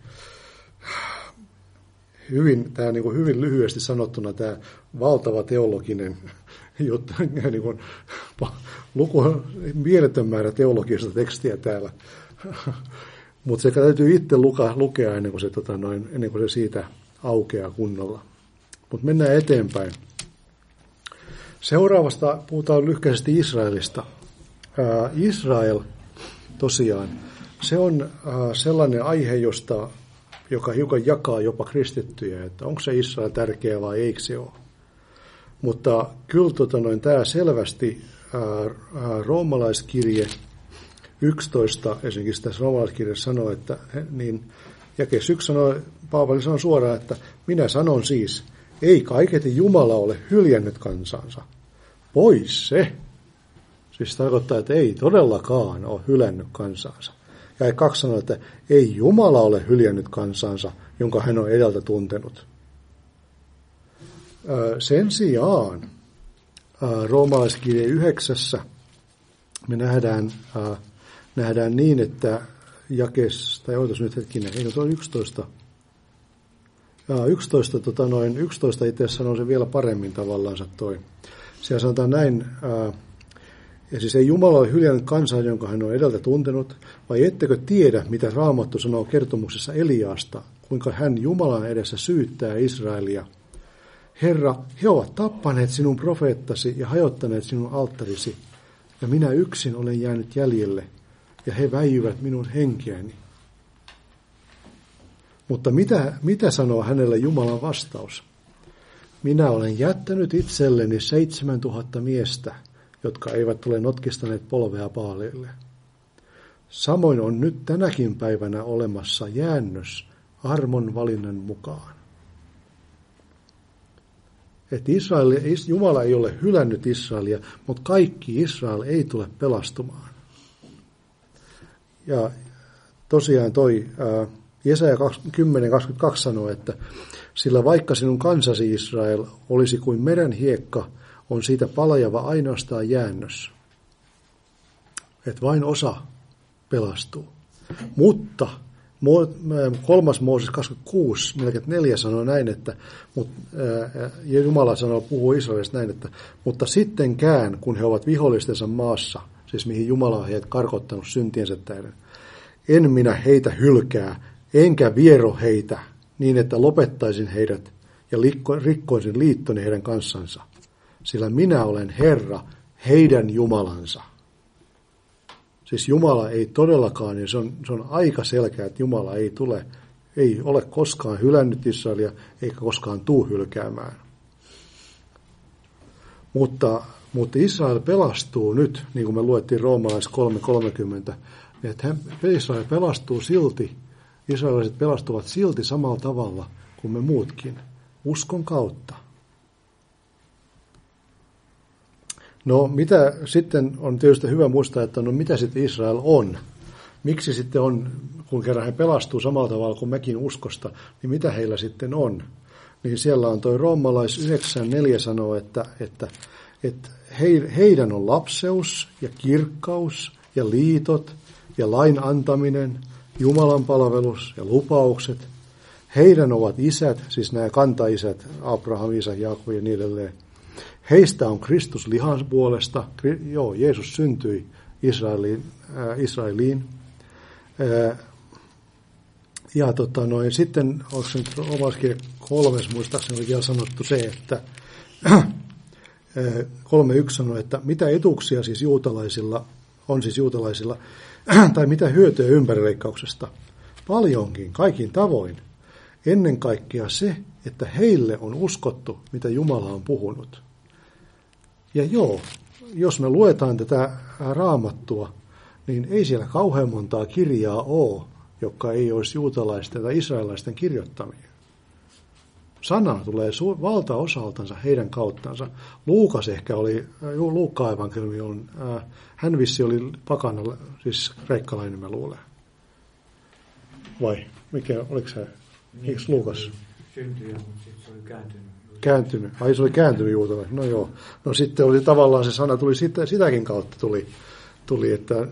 hyvin, tämä niin kuin hyvin lyhyesti sanottuna tämä valtava teologinen juttu, niin kuin luku, mieletön määrä teologista tekstiä täällä. Mutta se täytyy itse luka, lukea ennen kuin, se, tota, noin, ennen kuin se siitä aukeaa kunnolla. Mutta mennään eteenpäin. Seuraavasta puhutaan lyhkäisesti Israelista. Ää, Israel tosiaan, se on ää, sellainen aihe, josta joka hiukan jakaa jopa kristittyjä, että onko se Israel tärkeä vai eikö se ole. Mutta kyllä tota noin, tämä selvästi ää, ää, roomalaiskirje yksitoista, esimerkiksi tässä roomalaiskirjassa sanoo, että niin, jakeessa yksi sanoo, Paavali sanoo suoraan, että minä sanon siis, ei kaiketi Jumala ole hyljännyt kansansa. Pois se. Siis tarkoittaa, että ei todellakaan ole hylännyt kansansa. Ja kaksi sanoo, että ei Jumala ole hyljännyt kansansa, jonka hän on edeltä tuntenut. Sen sijaan roomalaiskirje yhdeksässä me nähdään, nähdään niin, että jakeessa, tai odotas nyt hetkinen, ei tuo yksitoista. Ja yksitoista, tota noin, yksitoista itse asiassa sanoo se vielä paremmin tavallaansa toi. Siellä sanotaan näin, ää, ja siis ei Jumala ole hyljännyt kansaa, jonka hän on edeltä tuntenut, vai ettekö tiedä, mitä Raamattu sanoo kertomuksessa Eliasta, kuinka hän Jumalan edessä syyttää Israelia. Herra, he ovat tappaneet sinun profeettasi ja hajottaneet sinun alttarisi, ja minä yksin olen jäänyt jäljelle, ja he väijyvät minun henkeäni. Mutta mitä, mitä sanoo hänelle Jumalan vastaus? Minä olen jättänyt itselleni seitsemän tuhatta miestä, jotka eivät ole notkistaneet polvea Baalille. Samoin on nyt tänäkin päivänä olemassa jäännös armon valinnan mukaan. Että Israel, Jumala ei ole hylännyt Israelia, mutta kaikki Israel ei tule pelastumaan. Ja tosiaan toi ää, Jesaja kymmenen kaksikymmentäkaksi sanoo, että sillä vaikka sinun kansasi Israel olisi kuin meren hiekka, on siitä palajava ainoastaan jäännös. Että vain osa pelastuu. Mutta kolmas Mooses kaksikymmentäkuusi neljäkymmentäneljä sanoo näin, että mutta, ää, Jumala sanoo, puhuu Israelista näin, että mutta sittenkään, kun he ovat vihollistensa maassa, siis mihin Jumala on heidät karkottanut syntiensä tähden, en minä heitä hylkää, enkä viero heitä niin, että lopettaisin heidät ja rikkoisin liittoni heidän kanssansa, sillä minä olen Herra, heidän Jumalansa. Siis Jumala ei todellakaan, niin se on, se on aika selkeä, että Jumala ei tule, ei ole koskaan hylännyt Israelia, eikä koskaan tuu hylkäämään. Mutta, mutta Israel pelastuu nyt, niin kuin me luettiin Roomalais kolme kolmekymmentä, että Israel pelastuu silti, israelilaiset pelastuvat silti samalla tavalla kuin me muutkin, uskon kautta. No mitä sitten on tietysti hyvä muistaa, että no mitä sitten Israel on? Miksi sitten on, kun kerran he pelastuu samalla tavalla kuin mekin uskosta, niin mitä heillä sitten on? Niin siellä on toi Roomalais yhdeksän neljä sanoo, että, että, että he, heidän on lapseus ja kirkkaus ja liitot ja lain antaminen, Jumalan palvelus ja lupaukset. Heidän ovat isät, siis nämä kantaisät, Abraham, Isak, Jaakob ja niin edelleen. Heistä on Kristus lihan puolesta. Joo, Jeesus syntyi Israeliin. Äh, Israeliin. Äh, ja tota noin, sitten, onko se nyt Roomalaiskirja kolmes, muistaakseni oli vielä sanottu se, että äh, kolme yksi sanoi, että mitä etuuksia siis juutalaisilla, on siis juutalaisilla, tai mitä hyötyä ympärileikkauksesta? Paljonkin, kaikin tavoin. Ennen kaikkea se, että heille on uskottu, mitä Jumala on puhunut. Ja joo, jos me luetaan tätä Raamattua, niin ei siellä kauhean montaa kirjaa ole, joka ei olisi juutalaisten tai israelilaisten kirjoittamia. Sana tulee su- valtaosaltansa heidän kauttansa. Luukas ehkä oli, Luukka-evankeliumi on, äh, hän vissi oli pakana, siis kreikkalainen mä luulen. Vai, mikä, oliko se, eikö Luukas? Syntyi, mutta sitten se oli kääntynyt. Kääntynyt, ai se oli kääntynyt juutalainen, no joo. No sitten oli tavallaan se sana, tuli sitä, sitäkin kautta tuli, tuli että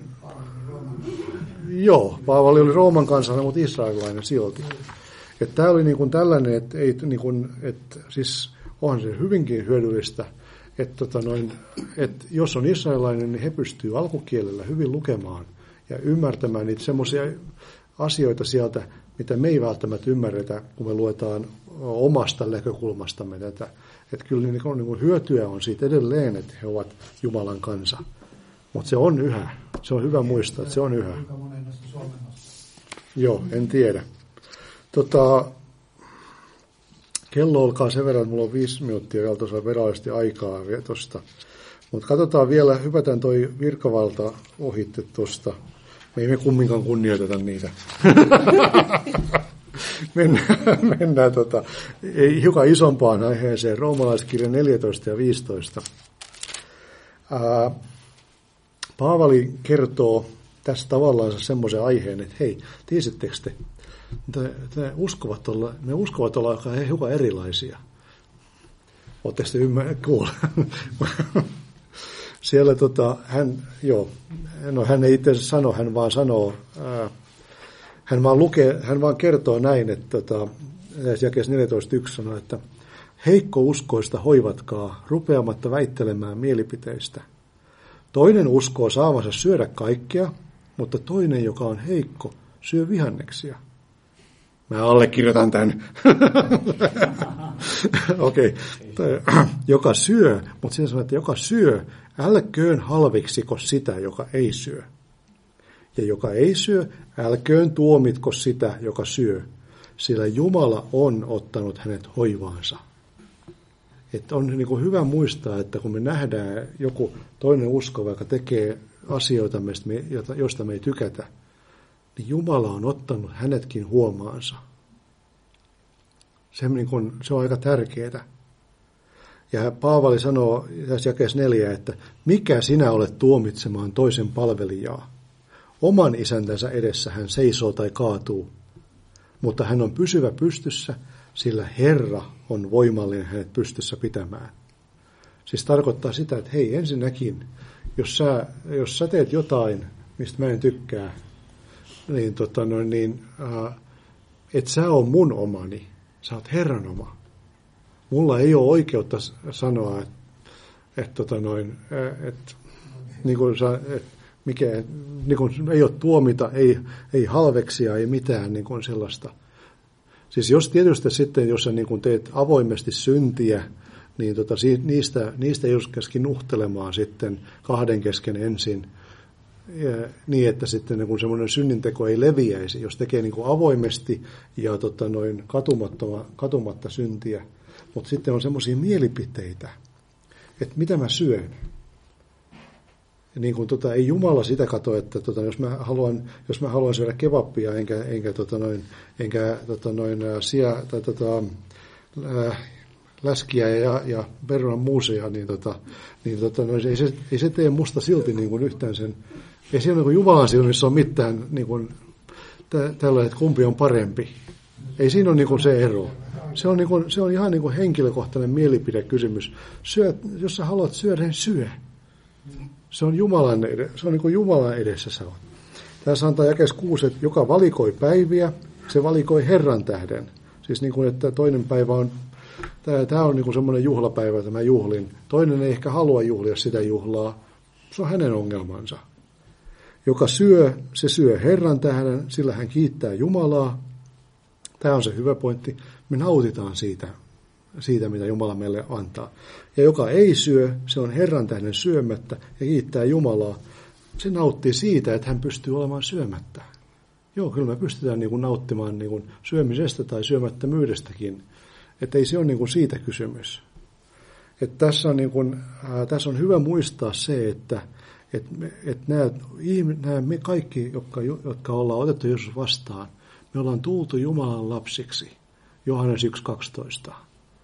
joo, Paavali oli Rooman kansalainen, mutta israelilainen silti. Että tämä oli niin kuin tällainen, että, ei, niin kuin, että siis onhan se hyvinkin hyödyllistä, että, tota noin, että jos on israelilainen, niin he pystyy alkukielellä hyvin lukemaan ja ymmärtämään niitä semmoisia asioita sieltä, mitä me ei välttämättä ymmärretä, kun me luetaan omasta näkökulmastamme tätä. Että kyllä niin kuin, niin kuin hyötyä on siitä edelleen, että he ovat Jumalan kansa. Mutta se on yhä. Se on hyvä muistaa, että se on yhä. Joo, en tiedä. Tota, kello olkaa sen verran, että mulla on viisi minuuttia vielä tuossa virallisesti aikaa tuosta. Mutta katsotaan vielä, hypätään toi virkavalta ohitte tuosta. Me ei me kumminkaan kunnioiteta niitä. mennään mennään tota, hiukan isompaan aiheeseen, roomalaiskirja neljätoista ja viisitoista. Ää, Paavali kertoo tässä tavallaan semmoisen aiheen, että hei, tiesittekö te, te, te uskovat olla, me uskovat olla hiukan erilaisia. Oletteko te ymmärrä, kuule? Siellä tota, hän, joo, no hän ei itse asiassa sano, hän vaan sanoo, ää, hän, vaan lukee, hän vaan kertoo näin, että tota, jakeessa neljätoista yksi sanoo, että heikkouskoista hoivatkaa, rupeamatta väittelemään mielipiteistä. Toinen uskoo saavansa syödä kaikkea, mutta toinen, joka on heikko, syö vihanneksia. Mä allekirjoitan tämän. Okei. Okay. Joka syö, mutta siinä sanoo, että joka syö, älköön halveksiko sitä, joka ei syö. Ja joka ei syö, älköön tuomitko sitä, joka syö, sillä Jumala on ottanut hänet hoivaansa. Että on niin kuin hyvä muistaa, että kun me nähdään joku toinen uskova, joka tekee asioita, joista me ei tykätä, niin Jumala on ottanut hänetkin huomaansa. Se, niin kuin, se on aika tärkeää. Ja Paavali sanoo tässä jakeessa neljä, että mikä sinä olet tuomitsemaan toisen palvelijaa? Oman isäntänsä edessä hän seisoo tai kaatuu, mutta hän on pysyvä pystyssä, sillä Herra on voimallinen hänet pystyssä pitämään. Siis tarkoittaa sitä, että hei, ensinnäkin, jos sä, jos sä teet jotain, mistä mä en tykkää, niin, tota noin, niin äh, et sä ole mun omani, sä oot Herran oma. Mulla ei ole oikeutta sanoa, että et, tota noin, et, niin kuin sä, et, mikä, niin kuin, ei ole tuomita, ei, ei halveksia, ei mitään niin kuin sellaista. Siis jos tietysti sitten, jos sä niin kuin teet avoimesti syntiä, niin tota, niistä, niistä ei käskin nuhtelemaan sitten kahden kesken ensin, ja, niin että sitten niin semmoinen synninteko ei leviäisi, jos tekee niin kuin avoimesti ja tota, noin katumatta syntiä. Mutta sitten on semmoisia mielipiteitä, että mitä mä syön. Ja niin kuin, tota, ei Jumala sitä katso, että tota, jos, mä haluan, jos mä haluan syödä kebappia, enkä, enkä, tota, noin, enkä tota, noin, sia, tai, tota, äh, läskiä ja, ja perunan muuseja, niin, tota, niin tota, noin, ei, se, ei se tee musta silti niin kuin yhtään sen. Ei siellä niin kuin Jumalan silmissä ole mitään niin kuin, tä, tällä, että kumpi on parempi. Ei siinä ole niin kuin se ero. Se on, niin kuin, se on ihan niin kuin henkilökohtainen mielipidekysymys. Syö, jos sä haluat syödä, niin syö. Se on Jumalan, se on niin kuin Jumalan edessä sä oot. Tässä antaa jakeessa kuusi, että joka valikoi päiviä, se valikoi Herran tähden. Siis niin kuin, että toinen päivä on, tämä, tämä on niin kuin semmoinen juhlapäivä, että mä juhlin. Toinen ei ehkä halua juhlia sitä juhlaa. Se on hänen ongelmansa. Joka syö, se syö Herran tähden, sillä hän kiittää Jumalaa. Tämä on se hyvä pointti. Me nautitaan siitä, siitä, mitä Jumala meille antaa. Ja joka ei syö, se on Herran tähden syömättä ja kiittää Jumalaa. Se nauttii siitä, että hän pystyy olemaan syömättä. Joo, kyllä me pystytään niin kuin nauttimaan niin kuin syömisestä tai syömättömyydestäkin. Että ei se ole niin kuin siitä kysymys. Että tässä, on niin kuin, äh, tässä on hyvä muistaa se, että et, et nämä, nämä me kaikki, jotka, jotka ollaan otettu Jeesus vastaan, me ollaan tultu Jumalan lapsiksi. Johannes yksi kaksitoista.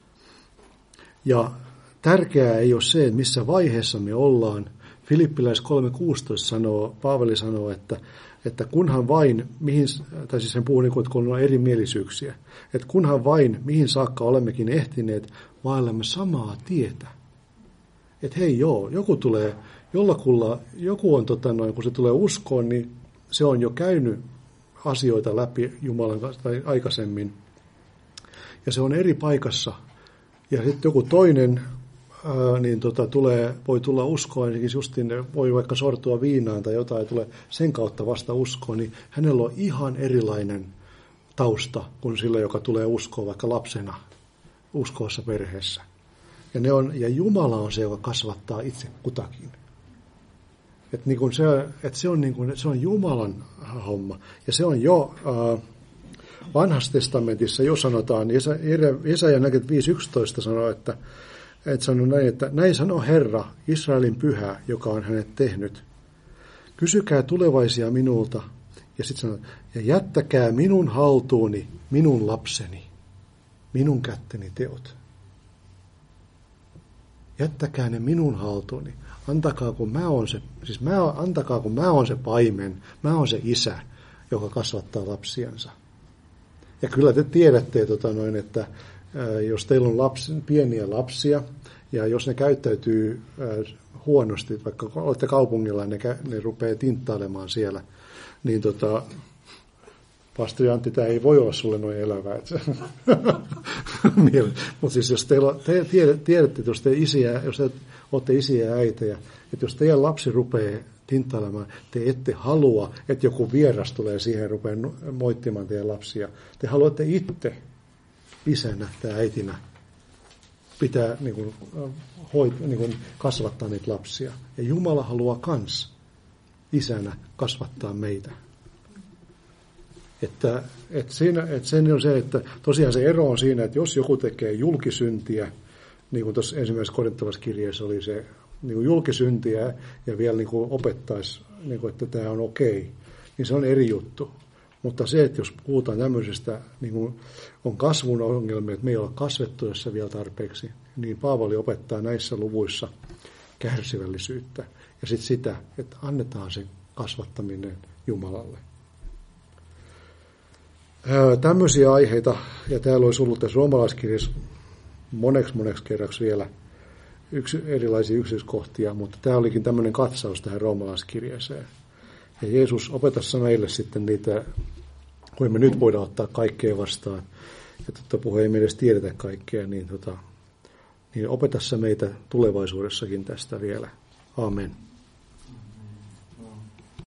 Ja tärkeää ei ole se, että missä vaiheessa me ollaan. Filippiläis kolme kuusitoista sanoo, Paavali sanoo, että, että kunhan vain, mihin, tai siis hän puhuu niin kuin, että kun on erimielisyyksiä, että kunhan vain, mihin saakka olemmekin ehtineet, vaellamme samaa tietä. Että hei joo, joku tulee, jollakulla, joku on, tota noin, kun se tulee uskoon, niin se on jo käynyt asioita läpi Jumalan kanssa tai aikaisemmin. Ja se on eri paikassa. Ja sitten joku toinen ää, niin tota, tulee, voi tulla uskoon, niin justiin voi vaikka sortua viinaan tai jotain, ja tulee sen kautta vasta uskoon, niin hänellä on ihan erilainen tausta kuin sillä, joka tulee uskoon vaikka lapsena uskoassa perheessä. Ja, ne on, ja Jumala on se, joka kasvattaa itse kutakin. Että niin kun se, et se, on niin kun, se on Jumalan homma. Ja se on jo, äh, Vanhassa testamentissa jo sanotaan, Jesaja neljäkymmentäviisi yksitoista sanoo, että, että sanoo näin, että näin sanoo Herra, Israelin pyhä, joka on hänet tehnyt. Kysykää tulevaisia minulta, ja sitten sanoo, ja jättäkää minun haltuuni minun lapseni, minun kätteni teot. Jättäkää ne minun haltuuni. Antakaa kun mä oon se, siis mä, antakaa kun mä oon se paimen, mä oon se isä, joka kasvattaa lapsiansa. Ja kyllä te tiedätte, tota noin, että ää, jos teillä on lapsi, pieniä lapsia, ja jos ne käyttäytyy ää, huonosti, vaikka olette kaupungilla, ne, ne rupeaa tinttailemaan siellä, niin tota, pastori Antti, tämä ei voi olla sulle noin elävää. Mutta siis jos teillä, te tiedätte, että jos te, isiä, jos te olette isiä ja äitejä, että jos teidän lapsi rupeaa tinttailemaan, te ette halua, että joku vieras tulee siihen ja rupeaa moittimaan teidän lapsia. Te haluatte itse isänä tai äitinä pitää niin kuin, hoit, niin kuin kasvattaa niitä lapsia. Ja Jumala haluaa kans isänä kasvattaa meitä. Että, että, siinä, että sen on se, että tosiaan se ero on siinä, että jos joku tekee julkisyntiä, niin kuin tuossa ensimmäisessä korintolassa kirjeessä oli se niin kuin julkisyntiä ja vielä niin kuin opettaisi, niin kuin, että tämä on okei, niin se on eri juttu. Mutta se, että jos puhutaan tämmöisestä, niin kuin on kasvun ongelmia, että me ei olla kasvettu tässä vielä tarpeeksi, niin Paavali opettaa näissä luvuissa kärsivällisyyttä ja sitten sitä, että annetaan sen kasvattaminen Jumalalle. Tämmöisiä aiheita, ja täällä olisi ollut tässä roomalaiskirjassa moneksi moneksi kerraksi vielä yksi, erilaisia yksityiskohtia, mutta tämä olikin tämmöinen katsaus tähän roomalaiskirjeeseen. Ja Jeesus opetassa meille sitten niitä, kun me nyt voidaan ottaa kaikkea vastaan, ja totta puhe ei me edes tiedetä kaikkea, niin, tota, niin opetassa meitä tulevaisuudessakin tästä vielä. Amen.